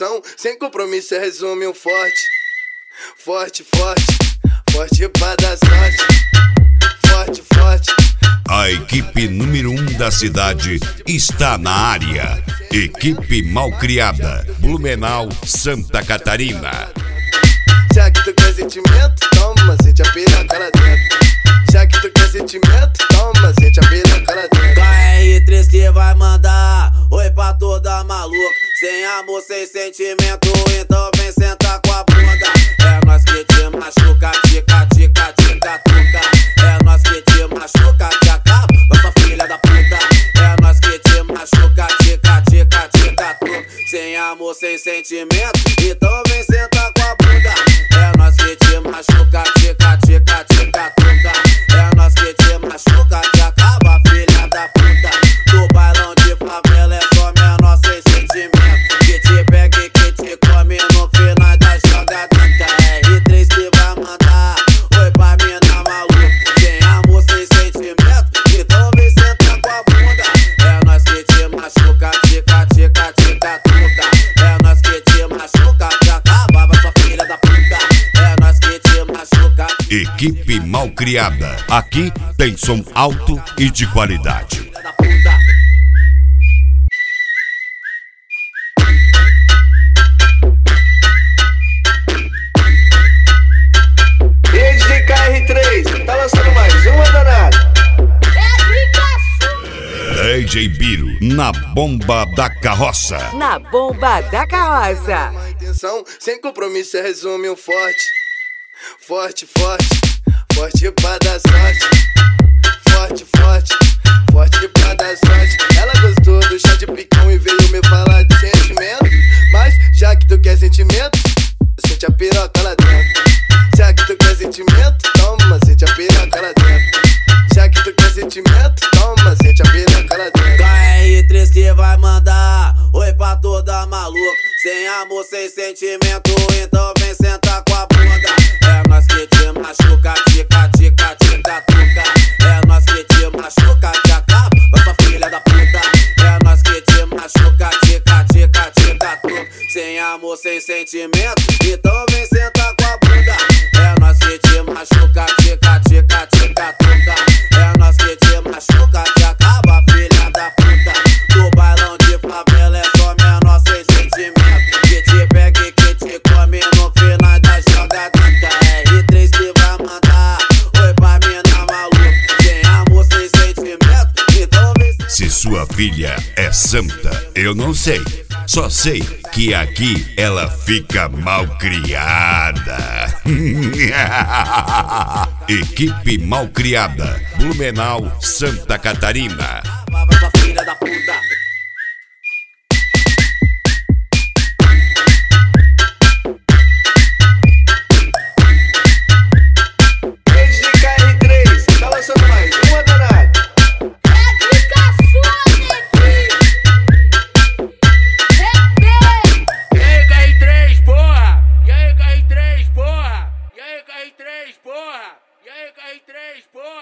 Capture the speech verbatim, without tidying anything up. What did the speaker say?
intenção, sem compromisso, resume um forte. Forte, forte, forte pra dar sorte. Forte, forte. A equipe número um da cidade está na área. Equipe Malcriada, Blumenau, Santa Catarina. Já que tu quer sentimento, toma, sente a piroca lá dentro. Já que tu quer sentimento, toma, sente a piroca lá dentro. K R três que vai mandar oi pra toda maluca. Sem amor, sem sentimento, então vem sentar com a bunda. É nós que te machuca, tica, tica, tica, tuca. É nós que te machuca, te acaba, nossa filha da puta. É nós que te machuca, tica, tica, tica, tuca. Sem amor, sem sentimento, então vem sentar com a bunda. É nós que te machuca, tica, tica, tica, tuca. É nós que te machuca, te acaba, filha da puta. No bailão de favela é só menor sem sentimento. Que te pega e que te come no final da jogada. K R três que vai mandar oi pra mina maluca. Sem amor, sem sentimento, então vem sentar com a bunda. É nós que te machuca, tica, tica, tica, tuca. É nós que te machuca, te acaba, vai sua filha da puta. É nós que te machuca. Equipe Malcriada. Aqui tem som alto e de qualidade. Desde K R três, tá lançando mais uma danada. D J Biro, na bomba da carroça. Na bomba da carroça. Uma intenção, sem compromisso, resume um forte. Forte, forte, forte pra dar sorte. Forte, forte, forte pra dar sorte. Ela gostou do chá de picão e veio me falar de sentimento. Mas já que tu quer sentimento, sente a piroca lá dentro. Já que tu quer sentimento, toma, sente a piroca lá dentro. Já que tu quer sentimento, toma, sente a piroca lá dentro. K R três que vai mandar oi pra toda maluca. Sem amor, sem sentimento, então vem sentar com a bunda. É nós que te machuca, tica, tica, tica, tuca. É nós que te machuca, te acaba, nossa filha da puta. É nós que te machuca, tica, tica, tica, tuca. Sem amor, sem sentimento, então vem sentar com a bunda. É nós que te machuca, tica, tica, tica, tuca. É nós que te machuca, te acaba, filha da puta. No bailão de favela é só menor sem sentimento. Que te pega e que te come no final da jogada. K R três que vai mandar oi pra mina maluca. Sem amor, sem sentimento, então vem. Se sua filha é santa, eu não sei. Só sei que aqui ela fica malcriada. Equipe Malcriada, Blumenau, Santa Catarina. Vai sua filha da puta. Desde K R três, tá lançando mais uma danada. Porra!